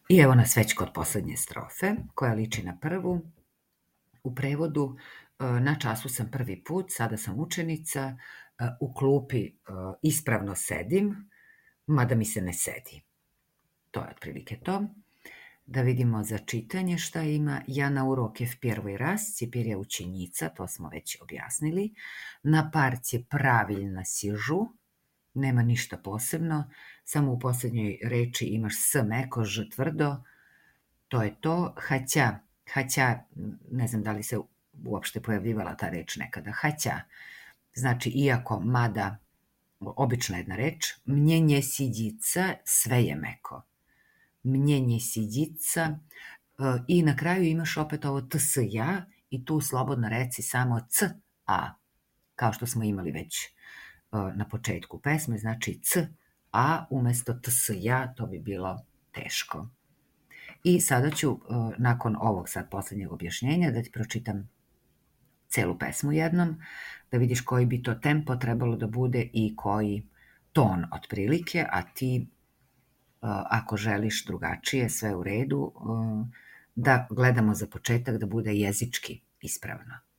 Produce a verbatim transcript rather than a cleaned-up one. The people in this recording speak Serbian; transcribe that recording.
I evo nas već kod poslednje strofe, koja liči na prvu. U prevodu, na času sam prvi put, sada sam učenica, u klupi ispravno sedim, mada mi se ne sedi. To je otprilike to. Da vidimo za čitanje šta ima. Ja na uroke v prvoj raz, теперь я učenica, to smo već objasnili. Na parcie pravilno sižu, nema ništa posebno, samo u poslednjoj reči imaš s meko, ž tvrdo, to je to. Haća, haća, ne znam da li se uopšte pojavljivala ta reč nekada, haća, znači iako, mada, obična jedna reč. Mnje nje siđica, sve je meko. Mnje nje siđica, i na kraju imaš opet ovo ts ja i tu slobodno reci samo c a, kao što smo imali već na početku pesme, znači c a umesto ts ja, to bi bilo teško. I sada ću, nakon ovog sad poslednjeg objašnjenja, da ti pročitam celu pesmu jednom, da vidiš koji bi to tempo trebalo da bude i koji ton otprilike, a ti, ako želiš drugačije, sve u redu, da gledamo za početak da bude jezički ispravno.